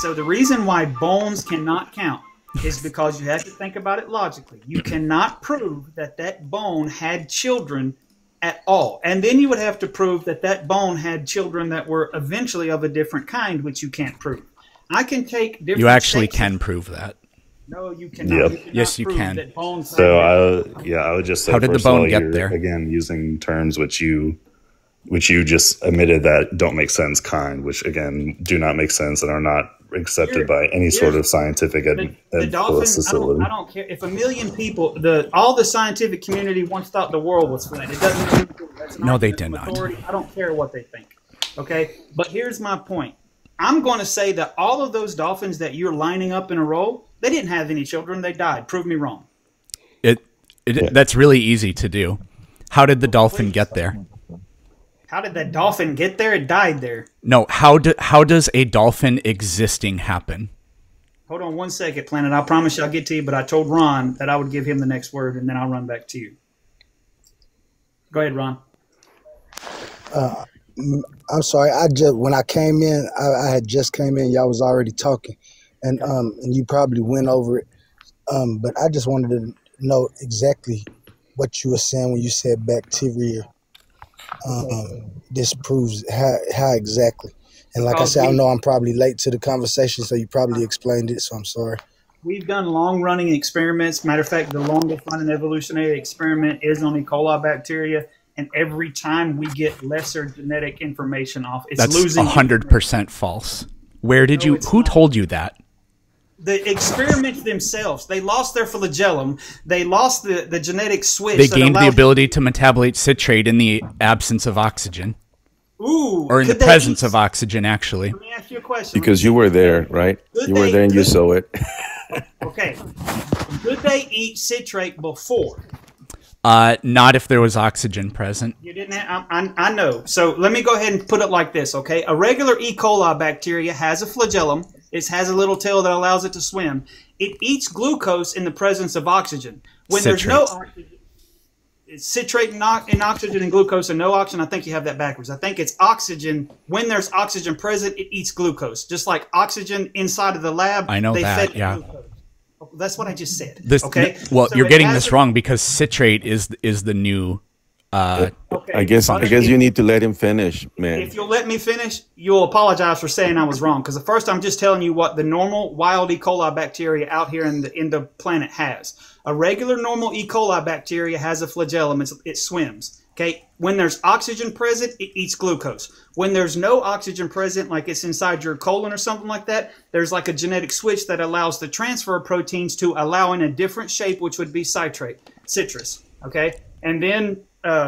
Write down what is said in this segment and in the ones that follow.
So the reason why bones cannot count is because you have to think about it logically. You cannot prove that that bone had children at all. And then you would have to prove that that bone had children that were eventually of a different kind, which you can't prove. I can take different You actually can prove that. No, you cannot. Yep. Yes, you can. So I would just say, how did the bone get there? Again, using terms which you just admitted that don't make sense, kind, which again do not make sense and are not accepted by any sort of scientific the dolphins. I don't care if 1 million people, all the scientific community once thought the world was flat. It doesn't. No, they did not. I don't care what they think. Okay, but here's my point. I'm going to say that all of those dolphins that you're lining up in a row, they didn't have any children. They died. Prove me wrong. That's really easy to do. How did the dolphin get there? How did that dolphin get there? It died there. No, how does a dolphin existing happen? Hold on 1 second, Planet. I promise you I'll get to you, but I told Ron that I would give him the next word, and then I'll run back to you. Go ahead, Ron. I'm sorry. When I came in, I had just came in. Y'all was already talking, and you probably went over it. But I just wanted to know exactly what you were saying when you said bacteria disproves how exactly. And like I said, I know I'm probably late to the conversation, so you probably explained it. So I'm sorry. We've done long-running experiments. Matter of fact, the longest-running evolutionary experiment is on E. coli bacteria. And every time we get lesser genetic information off, it's losing. That's 100% false. Where did you? Who told you that? The experiments themselves, they lost their flagellum. They lost the genetic switch. They gained the ability to metabolate citrate in the absence of oxygen. Ooh, or in the presence of oxygen, actually. Let me ask you a question. Because you were there, right? You were there and you saw it. Okay. Could they eat citrate before? Not if there was oxygen present. You didn't have, I know. So let me go ahead and put it like this, okay? A regular E. coli bacteria has a flagellum. It has a little tail that allows it to swim. It eats glucose in the presence of oxygen. When there's no oxygen, it's citrate and oxygen and glucose and no oxygen. I think you have that backwards. I think it's oxygen. When there's oxygen present, it eats glucose. Just like oxygen inside of the lab. I know that, yeah. Glucose. That's what I just said. Okay. Well, so you're getting this wrong because citrate is the new. Okay. I guess you need to let him finish, man. If you'll let me finish, you'll apologize for saying I was wrong. Because at first I'm just telling you what the normal wild E. coli bacteria out here in the planet has. A regular normal E. coli bacteria has a flagellum. It swims. Okay. When there's oxygen present, it eats glucose. When there's no oxygen present, like it's inside your colon or something like that, there's like a genetic switch that allows the transfer of proteins to allow in a different shape, which would be citrus. Okay. And then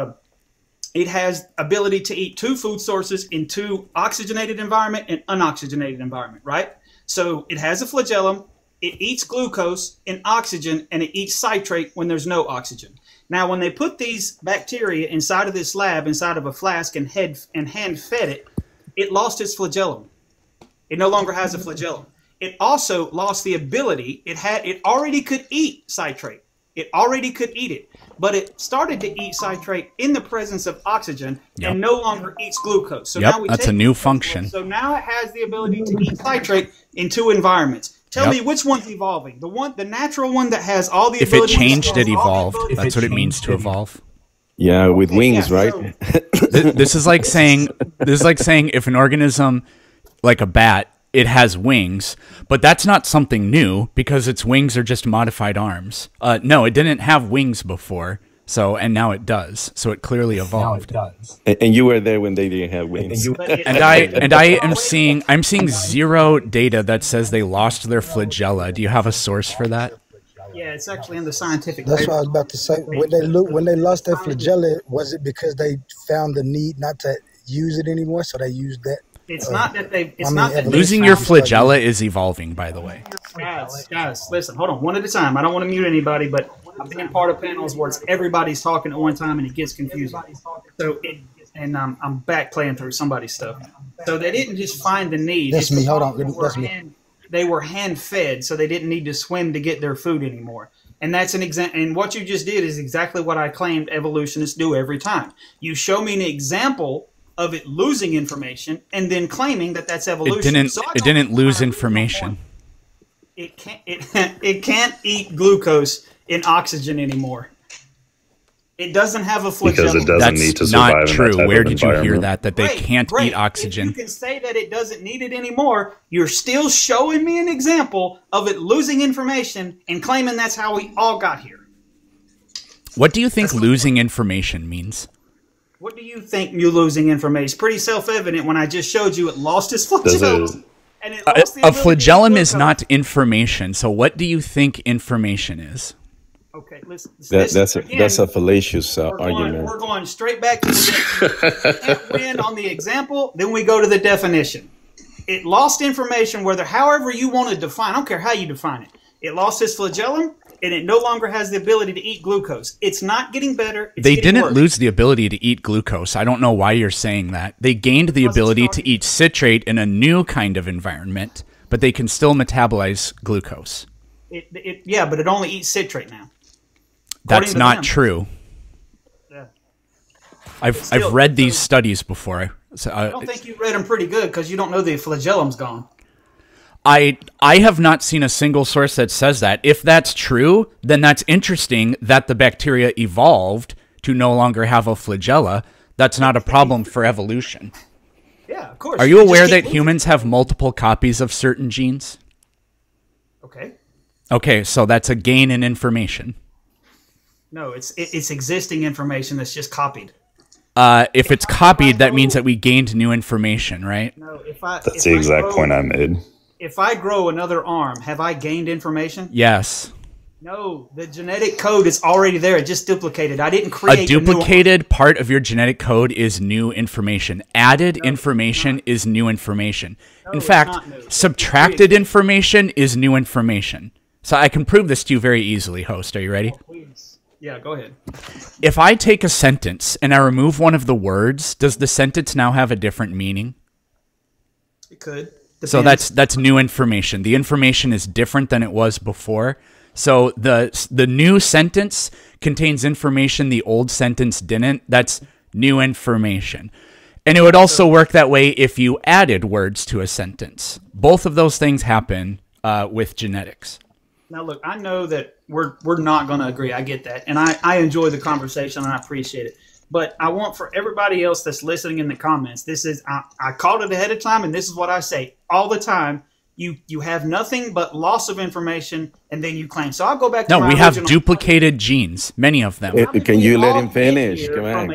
it has ability to eat two food sources in two oxygenated environment and unoxygenated environment, right? So it has a flagellum, it eats glucose and oxygen, and it eats citrate when there's no oxygen. Now, when they put these bacteria inside of this lab, inside of a flask and hand fed it, it lost its flagellum. It no longer has a flagellum. It also lost the ability, it already could eat citrate. It already could eat it, but it started to eat citrate in the presence of oxygen and no longer eats glucose. So now that's a new function. So now it has the ability to eat citrate in two environments. Tell me which one's evolving. The natural one that has all the abilities. If it changed, it evolved. That's what it means to evolve. Yeah, with wings, right? This is like saying if an organism like a bat, it has wings, but that's not something new because its wings are just modified arms. No, it didn't have wings before. And now it does. So it clearly evolved. Now it does. And you were there when they didn't have wings. I'm seeing zero data that says they lost their flagella. Do you have a source for that? Yeah, it's actually in the scientific. That's what I was about to say. When they lost their flagella, was it because they found the need not to use it anymore, so they used that? It's not that they. It's not that losing your flagella is evolving, by the way. Guys, listen, hold on, one at a time. I don't want to mute anybody, but I'm being part of panels where everybody's talking at one time and it gets confusing. So, I'm back playing through somebody's stuff. So they didn't just find the need. That's me. Hold on, that's me. They were hand fed, so they didn't need to swim to get their food anymore. And that's an example. And what you just did is exactly what I claimed evolutionists do every time. You show me an example of it losing information and then claiming that that's evolution. It didn't lose information. It can't eat glucose in oxygen anymore. It doesn't have a flagellum. Because it doesn't need to survive. That's not true. Where did you hear that they Great, can't great. eat oxygen? If you can say that it doesn't need it anymore, you're still showing me an example of it losing information and claiming that's how we all got here. What do you think losing information means? What do you think you losing information? It's pretty self-evident when I just showed you it lost its flagellum. And it lost the A ability flagellum to is not information. So what do you think information is? Okay, listen. That's a fallacious argument. We're going straight back to the definition. You can't win on the example, then we go to the definition. It lost information, however you want to define. I don't care how you define it. It lost its flagellum, and it no longer has the ability to eat glucose. It's not getting better. They didn't lose the ability to eat glucose. I don't know why you're saying that. They gained the ability to eat citrate in a new kind of environment, but they can still metabolize glucose. Yeah, but it only eats citrate now. That's not true. Yeah. I've read these studies before. So, I don't think you read them pretty good because you don't know the flagellum's gone. I have not seen a single source that says that. If that's true, then that's interesting that the bacteria evolved to no longer have a flagella. That's not a problem for evolution. Yeah, of course. Are you aware that humans have multiple copies of certain genes? Okay. Okay, so that's a gain in information. No, it's existing information that's just copied. If it's copied, that means that we gained new information, right? No, that's the exact point I made. If I grow another arm, have I gained information? Yes. No, the genetic code is already there. It just duplicated. I didn't create a duplicated part of your genetic code is new information. Added information is new information. In fact, subtracted information is new information. So I can prove this to you very easily, host. Are you ready? Oh, please. Yeah, go ahead. If I take a sentence and I remove one of the words, does the sentence now have a different meaning? It could. Depends. So that's new information. The information is different than it was before. So the new sentence contains information the old sentence didn't. That's new information. And it would also work that way if you added words to a sentence. Both of those things happen with genetics. Now, look, I know that we're not going to agree. I get that. And I enjoy the conversation and I appreciate it. But I want for everybody else that's listening in the comments, I called it ahead of time, and this is what I say all the time. You have nothing but loss of information, and then you claim. So I'll go back to we have duplicated genes, many of them. Can you let him finish? Come on.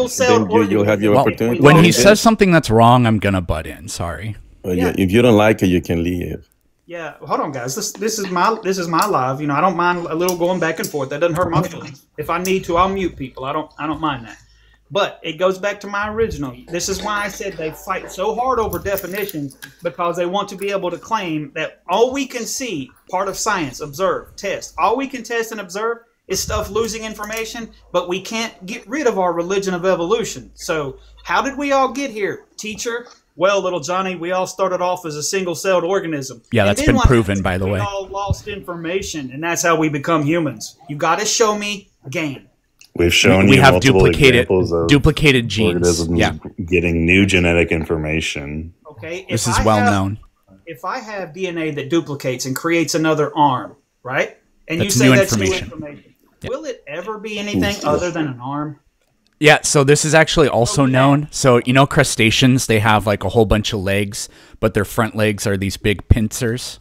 You'll have your opportunity. When he says something that's wrong, I'm going to butt in. Sorry. If you don't like it, you can leave. Yeah, hold on, guys. This is my live. I don't mind a little going back and forth. That doesn't hurt my feelings. If I need to, I'll mute people. I don't mind that. But it goes back to my original. This is why I said they fight so hard over definitions, because they want to be able to claim that all we can see, part of science, observe, test. All we can test and observe is stuff losing information, but we can't get rid of our religion of evolution. So how did we all get here, teacher? Well, little Johnny, we all started off as a single-celled organism. Yeah, that's been proven, by the way. We all lost information, and that's how we become humans. You got to show me gain. We've shown we you have multiple examples of duplicated genes. Getting new genetic information. Okay, this is well known. If I have DNA that duplicates and creates another arm, right? And that's you say new that's information. New information. Yeah. Will it ever be anything other than an arm? Yeah, so this is actually also known. So, crustaceans, they have like a whole bunch of legs, but their front legs are these big pincers.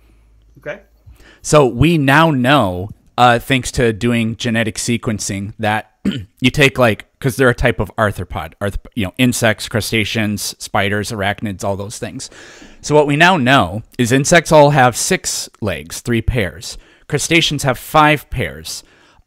Okay. So we now know, thanks to doing genetic sequencing, that you take because they're a type of arthropod, insects, crustaceans, spiders, arachnids, all those things. So what we now know is insects all have 6 legs, 3 pairs. Crustaceans have 5 pairs.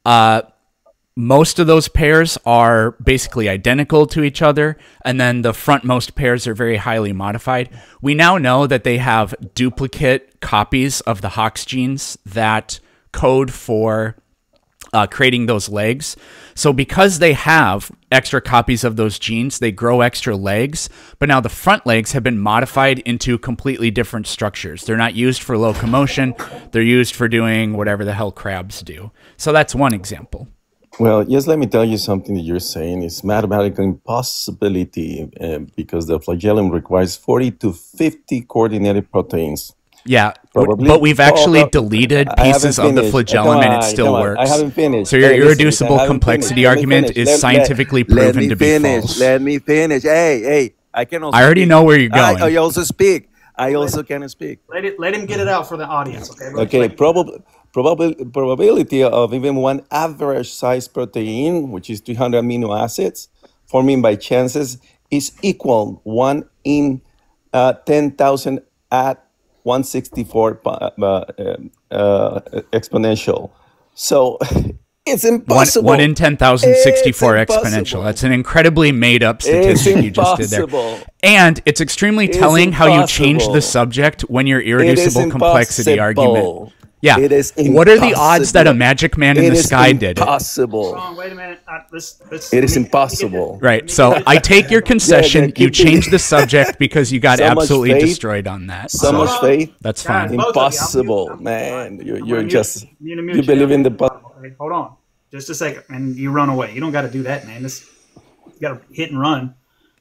Most of those pairs are basically identical to each other, and then the frontmost pairs are very highly modified. We now know that they have duplicate copies of the Hox genes that code for creating those legs. So because they have extra copies of those genes, they grow extra legs, but now the front legs have been modified into completely different structures. They're not used for locomotion. They're used for doing whatever the hell crabs do. So that's one example. Well, yes, let me tell you something that you're saying is mathematical impossibility because the flagellum requires 40 to 50 coordinated proteins. Yeah, but we've actually deleted pieces of the flagellum and it still works. I haven't finished. So your irreducible complexity argument is scientifically proven to be false. Let me finish. Hey, I can also I already know where you're going. I also speak. I also can speak. Let him get it out for the audience, okay? Okay, probability of even one average size protein, which is 300 amino acids, forming by chances is equal 1 in 10,000 at 164 exponential. So it's impossible. 1 in 10,064 exponential. That's an incredibly made up statistic you just did there. And it's extremely telling how you change the subject when your irreducible complexity argument. Yeah. What are the odds that a magic man in the sky did it? Impossible. Wait a minute. It is impossible. Right. So I take your concession. You changed the subject because you got absolutely destroyed on that. So much faith. That's fine. Impossible, man. You believe in the. Okay, hold on. Just a second. And you run away. You don't got to do that, man. You got to hit and run.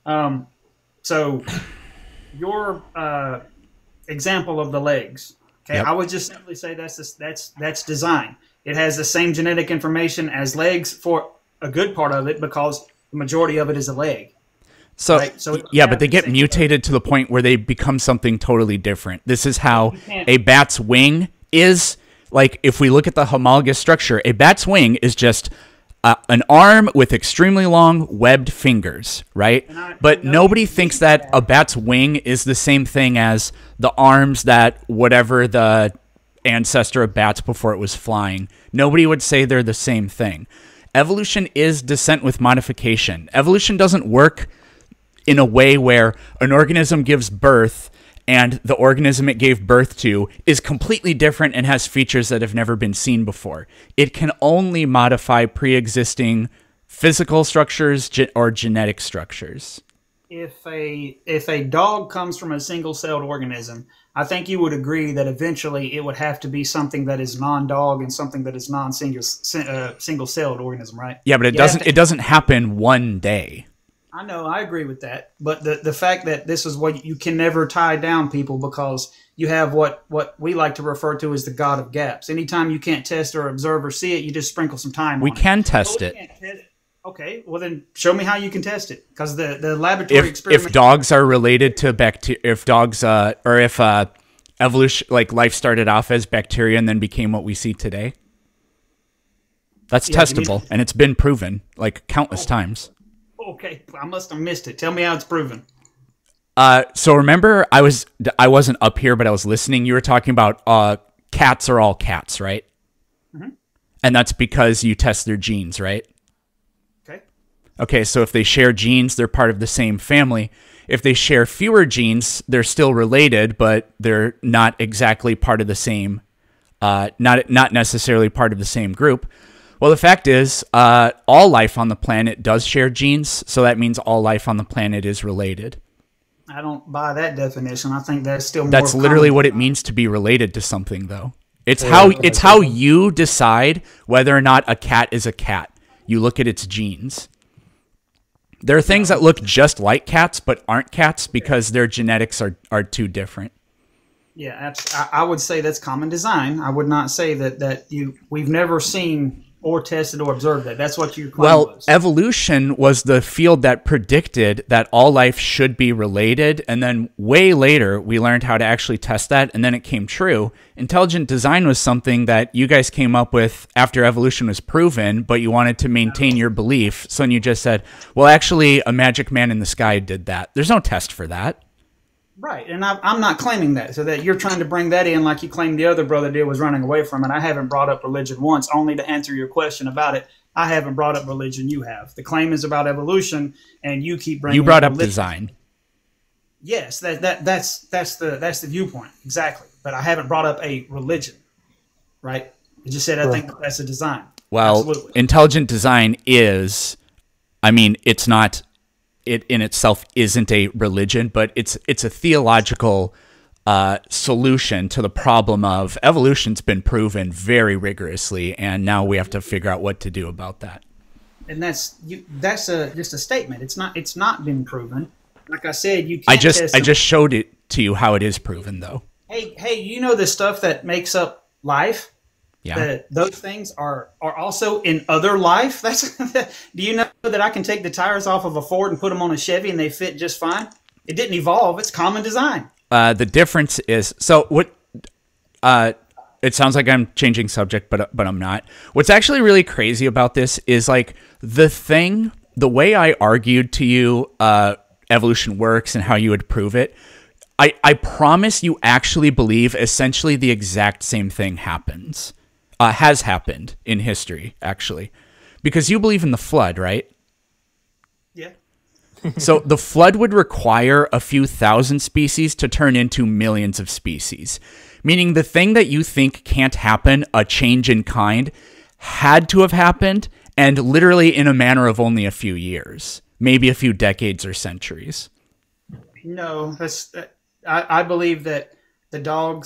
So your example of the legs. Okay, I would just simply say that's design. It has the same genetic information as legs for a good part of it because the majority of it is a leg. So, right? But they get mutated to the point where they become something totally different. This is how a bat's wing is. Like, if we look at the homologous structure, a bat's wing is just an arm with extremely long webbed fingers, right? But nobody thinks that a bat's wing is the same thing as the arms that whatever the ancestor of bats before it was flying. Nobody would say they're the same thing. Evolution is descent with modification. Evolution doesn't work in a way where an organism gives birth and the organism it gave birth to is completely different and has features that have never been seen before. It can only modify pre-existing physical structures or genetic structures. If a dog comes from a single-celled organism, I think you would agree that eventually it would have to be something that is non-dog and something that is single-celled organism, right? Yeah, but it doesn't happen one day. I know, I agree with that. But the fact that this is what you can never tie down people because you have what we like to refer to as the God of gaps. Anytime you can't test or observe or see it, you just sprinkle some time on it. We can test it. Okay, well then show me how you can test it. Because the laboratory experiment... If dogs are related to bacteria, if dogs, or if evolution, like life started off as bacteria and then became what we see today, that's testable. And it's been proven like countless times. Okay, I must have missed it. Tell me how it's proven. So remember, I wasn't up here, but I was listening. You were talking about cats are all cats, right? Mm-hmm. And that's because you test their genes, right? Okay. Okay, so if they share genes, they're part of the same family. If they share fewer genes, they're still related, but they're not exactly part of the same, not necessarily part of the same group. Well, the fact is, all life on the planet does share genes, so that means all life on the planet is related. I don't buy that definition. I think that's still more. That's literally what it means to be related to something, though. It's how you decide whether or not a cat is a cat. You look at its genes. There are things that look just like cats but aren't cats because their genetics are too different. Yeah, I would say that's common design. I would not say that we've never seen or tested or observed that. That's what you claim was. Evolution was the field that predicted that all life should be related, and then way later we learned how to actually test that, and then it came true. Intelligent design was something that you guys came up with after evolution was proven, but you wanted to maintain your belief, so then you just said, well, actually, a magic man in the sky did that. There's no test for that. Right, and I'm not claiming that, so that you're trying to bring that in like you claimed the other brother did was running away from it. I haven't brought up religion once, only to answer your question about it. I haven't brought up religion, you have. The claim is about evolution, and you keep bringing You brought up religion. Design. Yes, that's the viewpoint, exactly. But I haven't brought up a religion, right? I just said I think that's a design. Well, absolutely. Intelligent design is, I mean, it's not... It in itself isn't a religion, but it's a theological solution to the problem of evolution's been proven very rigorously, and now we have to figure out what to do about that. and that's just a statement. It's not been proven. Like I said, you can't I test just showed it to you how it is proven, though. Hey, you know the stuff that makes up life? Yeah. Those things are also in other life. Do you know that I can take the tires off of a Ford and put them on a Chevy and they fit just fine? It didn't evolve. It's common design. The difference is, so what? It sounds like I'm changing subject, but I'm not. What's actually really crazy about this is like the way I argued to you, evolution works and how you would prove it. I promise you actually believe essentially the exact same thing happens. Has happened in history, actually. Because you believe in the flood, right? Yeah. So the flood would require a few thousand species to turn into millions of species. Meaning the thing that you think can't happen, a change in kind, had to have happened, and literally in a matter of only a few years. Maybe a few decades or centuries. No, I believe that the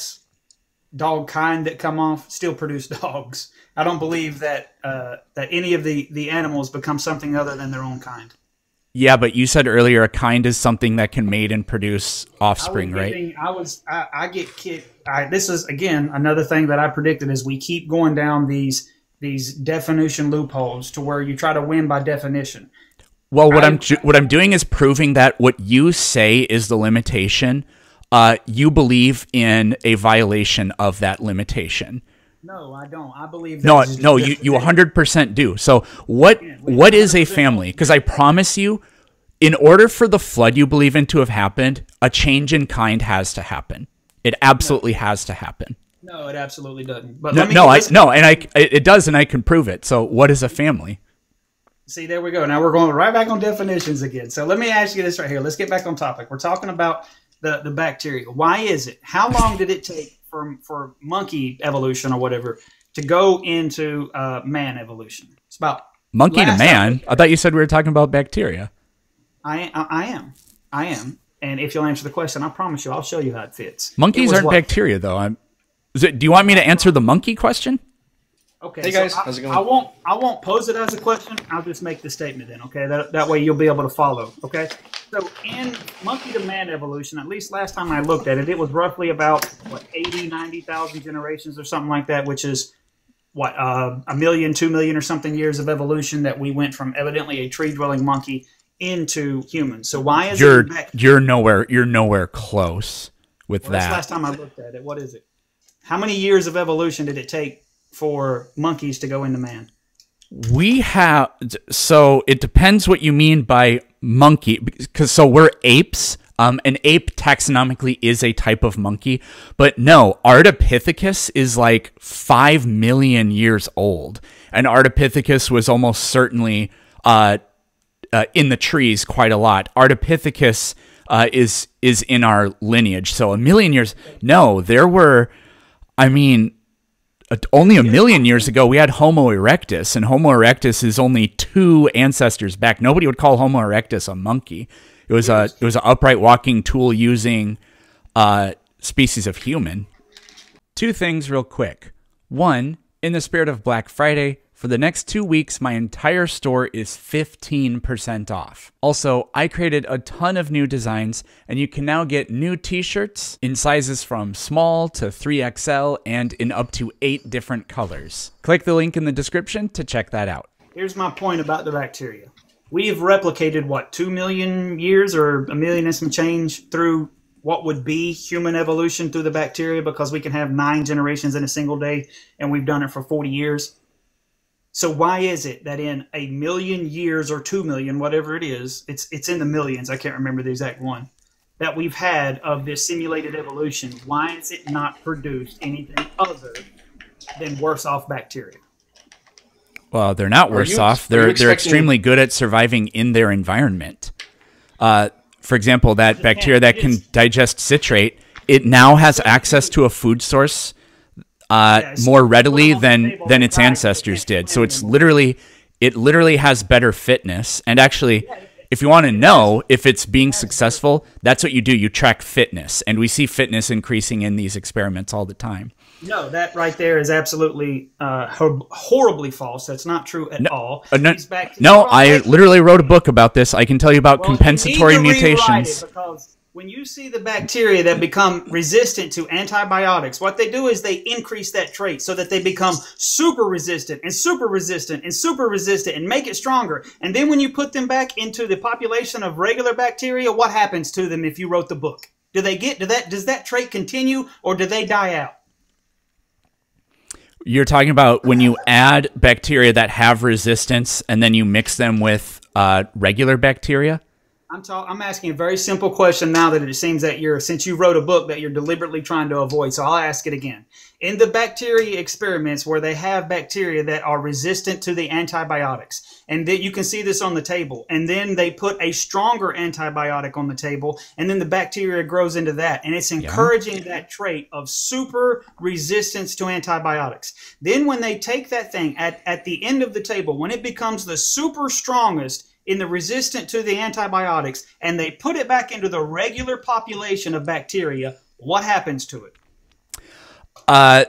dog kind that come off still produce dogs. I don't believe that that any of the animals become something other than their own kind. Yeah, but you said earlier a kind is something that can mate and produce offspring, right? I get kicked. This is again another thing that I predicted is we keep going down these definition loopholes to where you try to win by definition. Well, what I'm doing is proving that what you say is the limitation. You believe in a violation of that limitation. No, I don't. I believe that no. You 100% do. So what is a family? Because I promise you, in order for the flood you believe in to have happened, a change in kind has to happen. It absolutely has to happen. No, it absolutely doesn't. But it does, and I can prove it. So what is a family? See, there we go. Now we're going right back on definitions again. So let me ask you this right here. Let's get back on topic. We're talking about the bacteria. Why is it? How long did it take for monkey evolution or whatever to go into man evolution? It's about monkey to man. I thought you said we were talking about bacteria. I am. And if you'll answer the question, I promise you, I'll show you how it fits. Monkeys aren't bacteria, though. Do you want me to answer the monkey question? Okay. Hey guys, how's it going? I won't pose it as a question. I'll just make the statement then. Okay. That way you'll be able to follow. Okay. So in monkey to man evolution, at least last time I looked at it, it was roughly about 90,000 generations or something like that, which is a million, 2 million or something years of evolution that we went from evidently a tree dwelling monkey into humans. So why is you're nowhere close with that? That's last time I looked at it. What is it? How many years of evolution did it take for monkeys to go into man? So it depends what you mean by monkey, because we're apes. An ape taxonomically is a type of monkey, but no, Ardipithecus is like 5 million years old, and Ardipithecus was almost certainly in the trees quite a lot. Ardipithecus is in our lineage, so a million years. No, there were, only a million years ago, we had Homo erectus, and Homo erectus is only 2 ancestors back. Nobody would call Homo erectus a monkey. It was an upright walking tool using species of human. 2 things real quick. 1, in the spirit of Black Friday, for the next 2 weeks, my entire store is 15% off. Also, I created a ton of new designs, and you can now get new t-shirts in sizes from small to 3XL and in up to 8 different colors. Click the link in the description to check that out. Here's my point about the bacteria. We have replicated, 2 million years or a million and some change through what would be human evolution through the bacteria, because we can have 9 generations in a single day, and we've done it for 40 years. So why is it that in a million years or 2 million, whatever it is, it's in the millions, I can't remember the exact one, that we've had of this simulated evolution, why is it not produced anything other than worse off bacteria? Well, they're not worse off. They're extremely good at surviving in their environment. For example, that bacteria that can digest citrate, it now has access to a food source more readily than its ancestors did. So it literally has better fitness. And actually, if you want to know if it's being successful, that's what you do. You track fitness, and we see fitness increasing in these experiments all the time. No, that right there is absolutely horribly false. That's not true at all. No, I literally wrote a book about this. I can tell you about compensatory you need to mutations. Rewrite it, because when you see the bacteria that become resistant to antibiotics, what they do is they increase that trait so that they become super resistant and super resistant and super resistant and make it stronger. And then when you put them back into the population of regular bacteria, what happens to them if you wrote the book? Does that trait continue, or do they die out? You're talking about when you add bacteria that have resistance and then you mix them with regular bacteria? I'm asking a very simple question now that it seems that since you wrote a book that you're deliberately trying to avoid. So I'll ask it again. In the bacteria experiments where they have bacteria that are resistant to the antibiotics, and then you can see this on the table, and then they put a stronger antibiotic on the table, and then the bacteria grows into that, and it's encouraging that trait of super resistance to antibiotics. Then when they take that thing at the end of the table, when it becomes the super strongest in the resistant to the antibiotics, and they put it back into the regular population of bacteria, what happens to it? I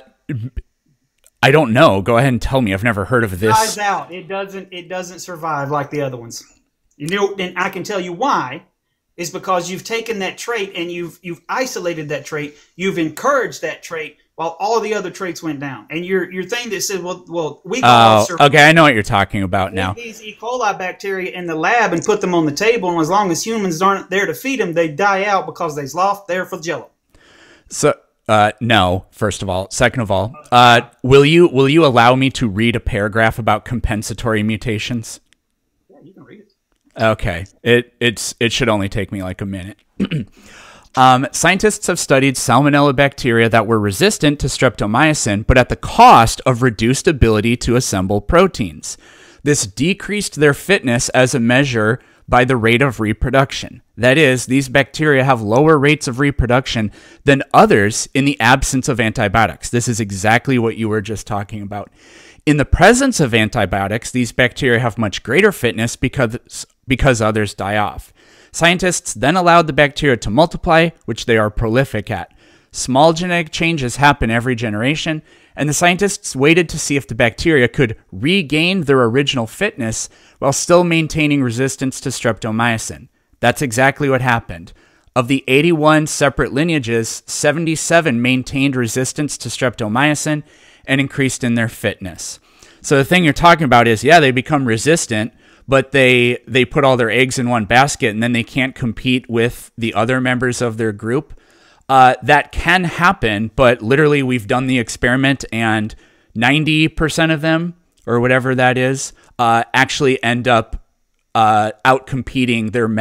don't know. Go ahead and tell me. I've never heard of this. Dies out. It doesn't survive like the other ones. You know, and I can tell you why. Is because you've taken that trait and you've isolated that trait. You've encouraged that trait while all the other traits went down. And your thing that said, well, we got okay, I know what you're talking about now. These E. coli bacteria in the lab and put them on the table, and as long as humans aren't there to feed them, they die out because they've lost their flagellum. So, no, first of all. Second of all, will you allow me to read a paragraph about compensatory mutations? Yeah, you can read it. Okay. It should only take me like a minute. Scientists have studied salmonella bacteria that were resistant to streptomycin, but at the cost of reduced ability to assemble proteins. This decreased their fitness as a measure by the rate of reproduction. That is, these bacteria have lower rates of reproduction than others in the absence of antibiotics. This is exactly what you were just talking about. In the presence of antibiotics, these bacteria have much greater fitness because others die off. Scientists then allowed the bacteria to multiply, which they are prolific at. Small genetic changes happen every generation, and the scientists waited to see if the bacteria could regain their original fitness while still maintaining resistance to streptomycin. That's exactly what happened. Of the 81 separate lineages, 77 maintained resistance to streptomycin and increased in their fitness. So the thing you're talking about is, yeah, they become resistant, but they put all their eggs in one basket and then they can't compete with the other members of their group. That can happen, but literally we've done the experiment and 90% of them, or whatever that is, actually end up out-competing their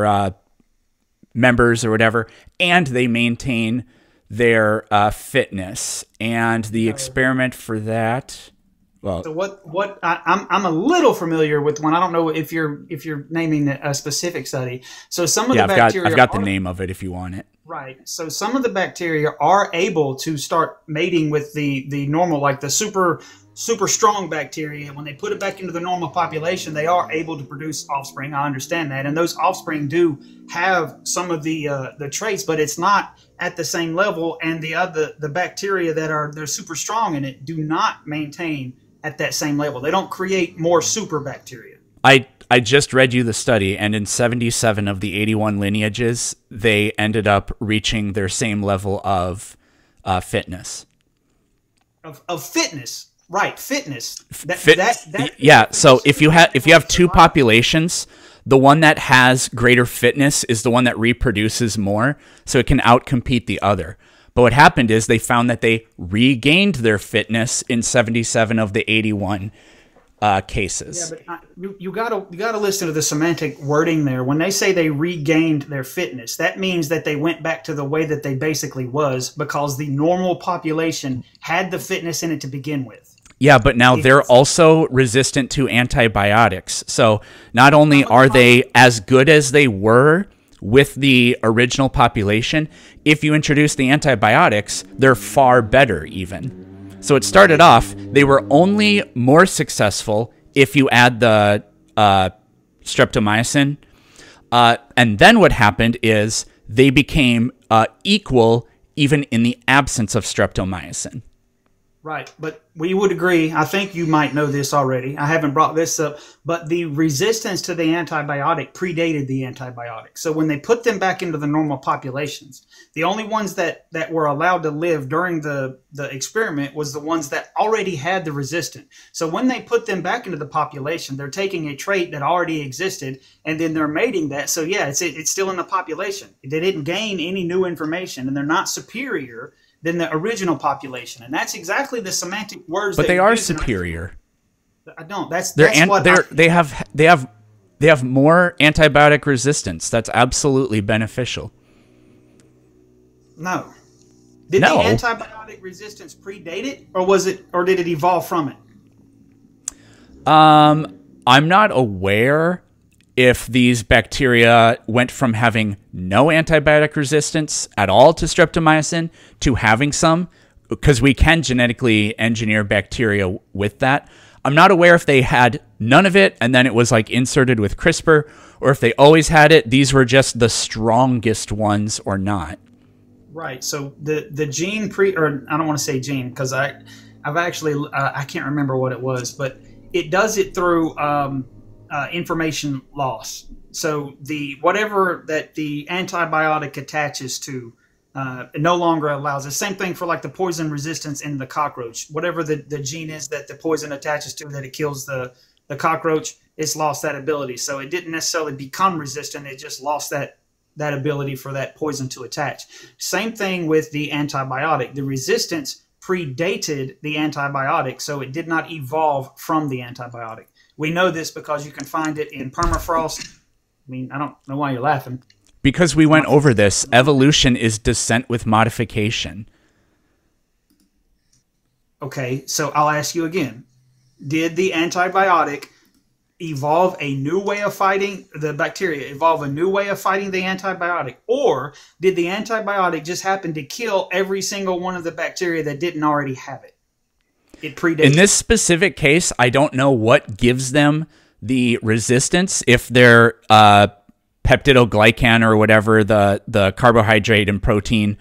members or whatever, and they maintain their fitness. And the experiment for that... Well, so I'm a little familiar with one. I don't know if you're naming a specific study. So some of the bacteria I've got the name of it if you want it. Right. So some of the bacteria are able to start mating with the normal, like the super strong bacteria. When they put it back into the normal population, they are able to produce offspring. I understand that, and those offspring do have some of the traits, but it's not at the same level. And the bacteria they're super strong in it do not maintain at that same level. They don't create more super bacteria. I just read you the study, and in 77 of the 81 lineages, they ended up reaching their same level of fitness. Of fitness, right? Fitness. Yeah. So if you have two populations, the one that has greater fitness is the one that reproduces more, so it can outcompete the other. But what happened is they found that they regained their fitness in 77 of the 81 cases. Yeah, but you gotta listen to the semantic wording there. When they say they regained their fitness, that means that they went back to the way that they basically was, because the normal population had the fitness in it to begin with. Yeah, but now they're also resistant to antibiotics. So not only are they as good as they were with the original population, if you introduce the antibiotics, they're far better even. So it started off, they were only more successful if you add the streptomycin. And then what happened is they became equal even in the absence of streptomycin. Right, but we would agree. I think you might know this already. I haven't brought this up, but the resistance to the antibiotic predated the antibiotic. So when they put them back into the normal populations, the only ones that were allowed to live during the experiment was the ones that already had the resistant. So when they put them back into the population, they're taking a trait that already existed and then they're mating that. So yeah, it's still in the population. They didn't gain any new information, and they're not superior than the original population, and that's exactly the semantic words. But they are superior. I don't. That's what they have more antibiotic resistance. That's absolutely beneficial. No. Did the antibiotic resistance predate it, or did it evolve from it? I'm not aware if these bacteria went from having no antibiotic resistance at all to streptomycin to having some, because we can genetically engineer bacteria with that. I'm not aware if they had none of it and then it was like inserted with CRISPR, or if they always had it, these were just the strongest ones or not. Right. So the gene or I don't want to say gene because I've actually I can't remember what it was, but it does it through information loss. So whatever that the antibiotic attaches to it no longer allows it. Same thing for like the poison resistance in the cockroach. Whatever the gene is that the poison attaches to that it kills the cockroach, it's lost that ability. So it didn't necessarily become resistant. It just lost that ability for that poison to attach. Same thing with the antibiotic. The resistance predated the antibiotic, so it did not evolve from the antibiotic. We know this because you can find it in permafrost. I mean, I don't know why you're laughing. Because we went over this, evolution is descent with modification. Okay, so I'll ask you again. Did the antibiotic evolve a new way of fighting the bacteria, evolve a new way of fighting the antibiotic? Or did the antibiotic just happen to kill every single one of the bacteria that didn't already have it? It predated. In this specific case, I don't know what gives them the resistance, if they're peptidoglycan or whatever, the carbohydrate and protein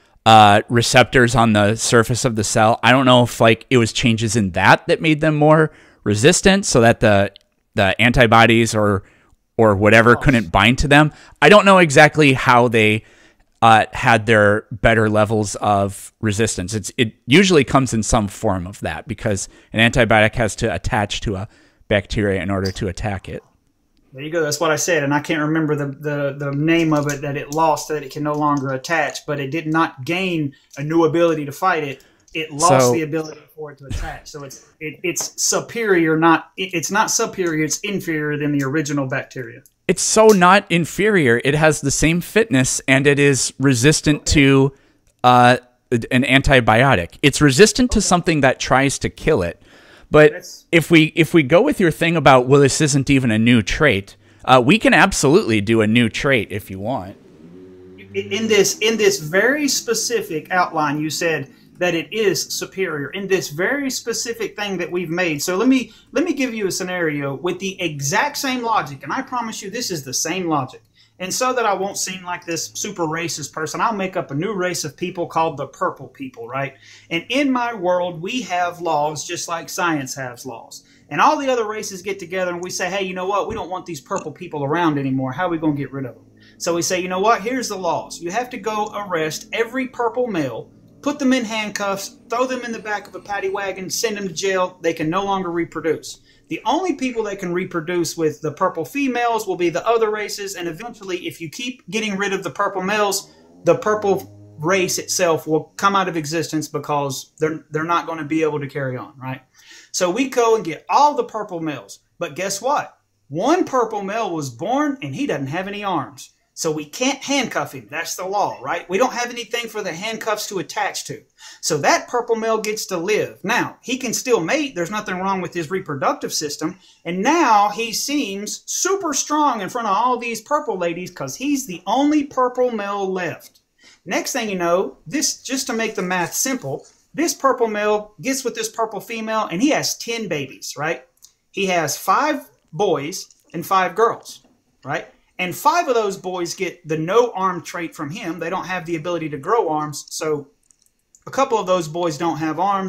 receptors on the surface of the cell. I don't know if like it was changes in that made them more resistant, so that the antibodies or whatever couldn't bind to them. I don't know exactly how they had their better levels of resistance. It usually comes in some form of that, because an antibiotic has to attach to a bacteria in order to attack it. There you go. That's what I said, and I can't remember the name of it that it lost, that it can no longer attach, but it did not gain a new ability to fight it. It lost the ability for it to attach. So it's superior, it's not superior, it's inferior than the original bacteria. It's so not inferior. It has the same fitness, and it is resistant to an antibiotic. It's resistant to something that tries to kill it. But if we go with your thing about, well, this isn't even a new trait, we can absolutely do a new trait if you want. In this very specific outline, you said that it is superior in this very specific thing that we've made. So let me give you a scenario with the exact same logic, and I promise you this is the same logic. And so that I won't seem like this super racist person, I'll make up a new race of people called the purple people, right? And in my world, we have laws just like science has laws. And all the other races get together and we say, hey, you know what? We don't want these purple people around anymore. How are we going to get rid of them? So we say, you know what? Here's the laws. You have to go arrest every purple male, put them in handcuffs, throw them in the back of a paddy wagon, send them to jail. They can no longer reproduce. The only people that can reproduce with the purple females will be the other races, and eventually, if you keep getting rid of the purple males, the purple race itself will come out of existence because they're not going to be able to carry on, right? So we go and get all the purple males, but guess what? One purple male was born, and he doesn't have any arms. So we can't handcuff him. That's the law, right? We don't have anything for the handcuffs to attach to. So that purple male gets to live. Now, he can still mate. There's nothing wrong with his reproductive system. And now he seems super strong in front of all these purple ladies because he's the only purple male left. Next thing you know, just to make the math simple, this purple male gets with this purple female and he has 10 babies, right? He has 5 boys and 5 girls, right? And 5 of those boys get the no arm trait from him. They don't have the ability to grow arms. So a couple of those boys don't have arms.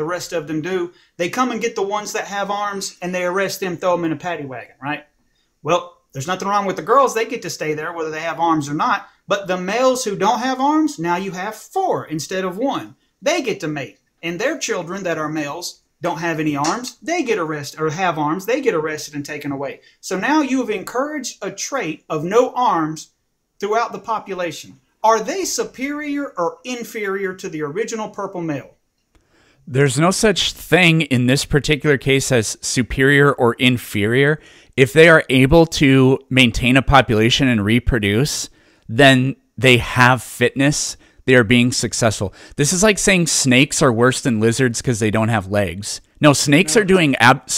the rest of them do. They come and get the ones that have arms and they arrest them, throw them in a paddy wagon, right? Well, there's nothing wrong with the girls. They get to stay there whether they have arms or not. But the males who don't have arms, now you have 4 instead of 1. They get to mate. And their children that are males don't have any arms. They get arrested, or have arms. They get arrested and taken away. So now you have encouraged a trait of no arms throughout the population. Are they superior or inferior to the original purple male? There's no such thing in this particular case as superior or inferior. If they are able to maintain a population and reproduce, then they have fitness. They are being successful. This is like saying snakes are worse than lizards because they don't have legs. No, snakes are doing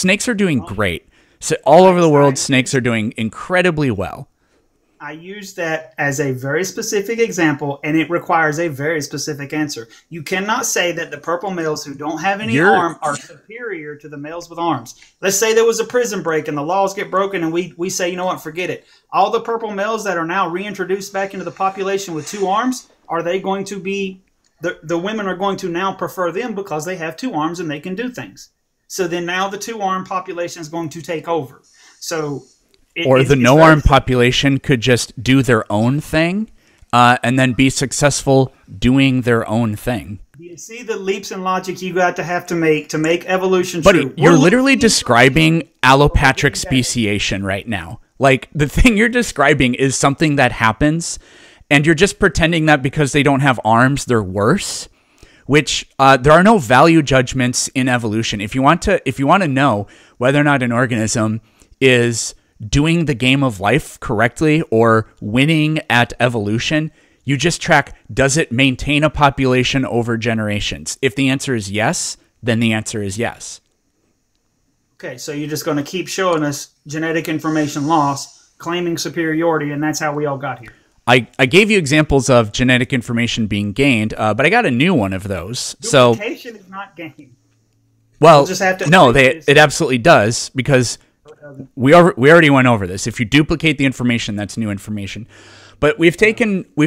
great. So all over the world, snakes are doing incredibly well. I use that as a very specific example, and it requires a very specific answer. You cannot say that the purple males who don't have any arm are superior to the males with arms. Let's say there was a prison break and the laws get broken and we say, you know what, forget it. All the purple males that are now reintroduced back into the population with 2 arms, are they going to be, the women are going to now prefer them because they have 2 arms and they can do things. So then now the 2-arm population is going to take over. So... Or the no-arm population could just do their own thing and then be successful doing their own thing. You see the leaps in logic you got to have to make evolution true. But you're literally describing allopatric speciation right now. Like, the thing you're describing is something that happens, and you're just pretending that because they don't have arms, they're worse. Which there are no value judgments in evolution. If you want to know whether or not an organism is doing the game of life correctly or winning at evolution, you just track, does it maintain a population over generations? If the answer is yes, then the answer is yes. Okay, so you're just going to keep showing us genetic information loss, claiming superiority, and that's how we all got here. I gave you examples of genetic information being gained, but I got a new one of those. Duplication is not gained. Well, we'll just have to it absolutely does, because we already went over this. If you duplicate the information, that's new information. But we've taken E.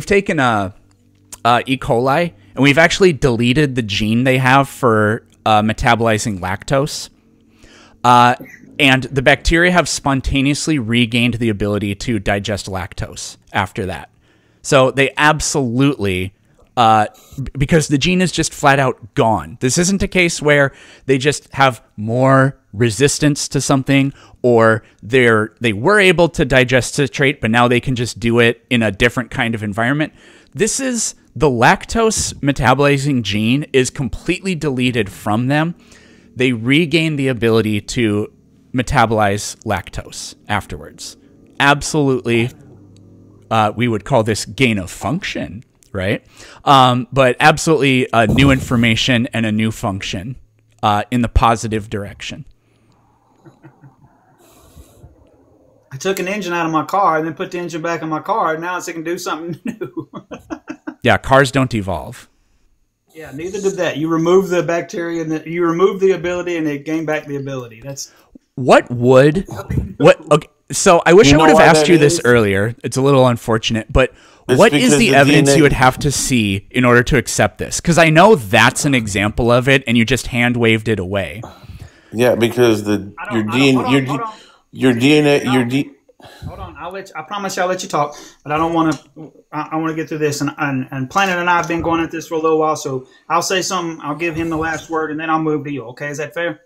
coli, and we've actually deleted the gene they have for metabolizing lactose. And the bacteria have spontaneously regained the ability to digest lactose after that. So they absolutely... because the gene is just flat out gone. This isn't a case where they just have more resistance to something, or they were able to digest citrate, but now they can just do it in a different kind of environment. This is the lactose metabolizing gene is completely deleted from them. They regain the ability to metabolize lactose afterwards. Absolutely, we would call this gain of function. Right? But absolutely new information and a new function in the positive direction. I took an engine out of my car and then put the engine back in my car, and now it can do something new. Yeah, cars don't evolve. Yeah, neither did that. You remove the bacteria, and you remove the ability, and it gained back the ability. That's okay, so I wish I would have asked you this earlier. It's a little unfortunate, but what is the evidence you would have to see in order to accept this? Because I know that's an example of it, and you just hand waved it away. Yeah, because your DNA. Hold on, I promise I'll let you talk, but I don't want to. I want to get through this, and Planet and I have been going at this for a little while, so I'll say something. I'll give him the last word, and then I'll move to you. Okay, is that fair?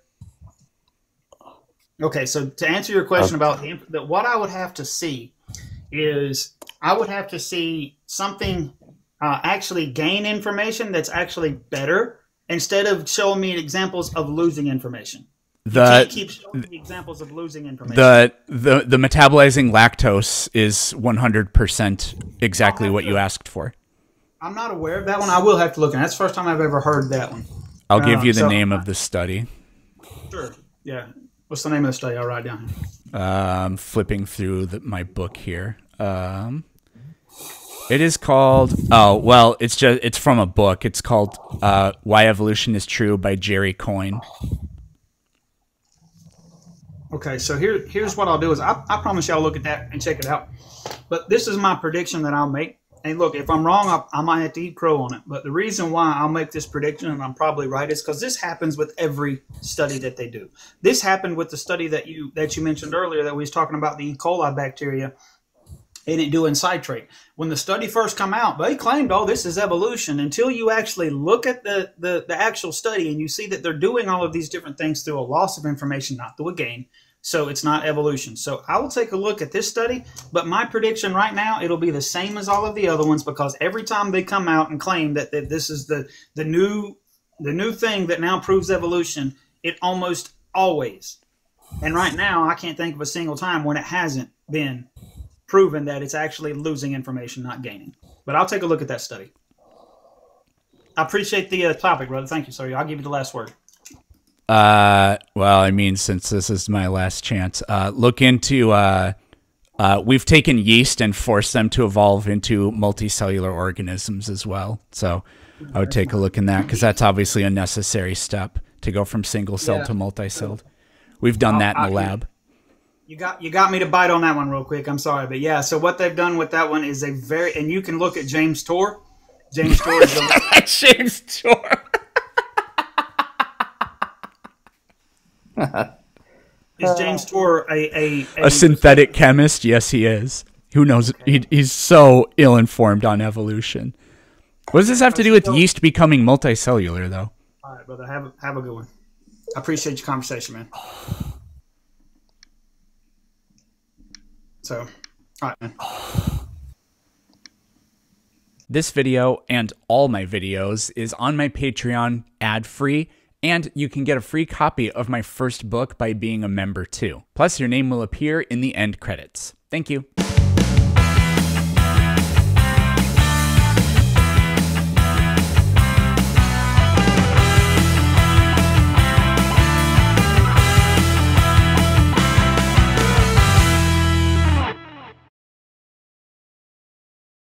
Okay, so to answer your question about what I would have to see is I would have to see something actually gain information that's actually better instead of showing me examples of losing information. You can't keep showing me examples of losing information. The metabolizing lactose is 100% exactly what you asked for. I'm not aware of that one. I will have to look at it. That's the first time I've ever heard that one. I'll give you the name of the study. Sure. Yeah. What's the name of the study? I'll write down. I'm flipping through my book here. It is called. Oh well, it's from a book. It's called "Why Evolution Is True" by Jerry Coyne. Okay, so here's what I'll do is I promise you I'll look at that and check it out. But this is my prediction that I'll make. And look, if I'm wrong, I might have to eat crow on it. But the reason why I'll make this prediction, and I'm probably right, is because this happens with every study that they do. This happened with the study that you mentioned earlier that we was talking about the E. coli bacteria and it doing citrate. When the study first come out, they claimed, oh, this is evolution. Until you actually look at the actual study and you see that they're doing all of these different things through a loss of information, not through a gain. So it's not evolution. So I will take a look at this study, but my prediction right now, it'll be the same as all of the other ones, because every time they come out and claim that this is the new thing that now proves evolution, it almost always. And right now, I can't think of a single time when it hasn't been proven that it's actually losing information, not gaining. But I'll take a look at that study. I appreciate the topic, brother. Thank you, sir. I'll give you the last word. Well, I mean, since this is my last chance, look into, we've taken yeast and forced them to evolve into multicellular organisms as well. So I would take a look in that, because that's obviously a necessary step to go from single cell to multi-celled. We've done that in the lab. You got me to bite on that one real quick. I'm sorry, but yeah. So what they've done with that one is and you can look at James Tour. James Tour is James Tour. Is James Tour a synthetic chemist? Yes, he is. Who knows? He's so ill-informed on evolution. What does this have to do with yeast becoming multicellular, though? All right, brother. Have a good one. I appreciate your conversation, man. So, all right, man. This video and all my videos is on my Patreon, ad-free, and you can get a free copy of my first book by being a member too. Plus, your name will appear in the end credits. Thank you.